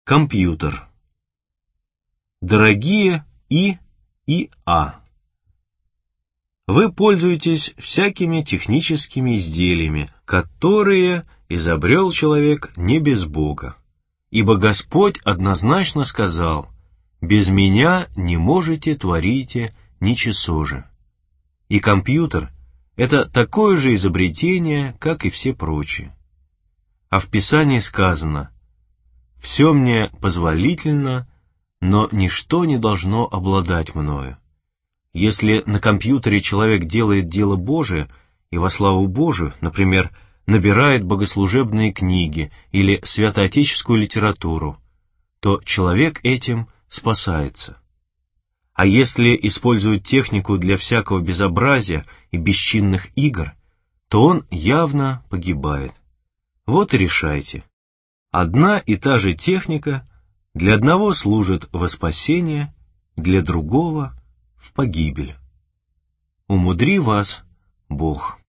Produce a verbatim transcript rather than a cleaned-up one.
Компьютер. Дорогие И и А, вы пользуетесь всякими техническими изделиями, которые изобрел человек не без Бога. Ибо Господь однозначно сказал: «Без меня не можете творите ничего же». И компьютер — это такое же изобретение, как и все прочие. А в Писании сказано: «Все мне позволительно, но ничто не должно обладать мною». Если на компьютере человек делает дело Божие и во славу Божию, например, набирает богослужебные книги или святоотеческую литературу, то человек этим спасается. А если использует технику для всякого безобразия и бесчинных игр, то он явно погибает. Вот и решайте. Одна и та же техника для одного служит во спасение, для другого — в погибель. Умудри вас Бог.